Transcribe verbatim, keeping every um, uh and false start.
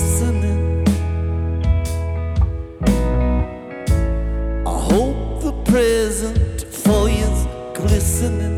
listening. I hope the present for you's glistening.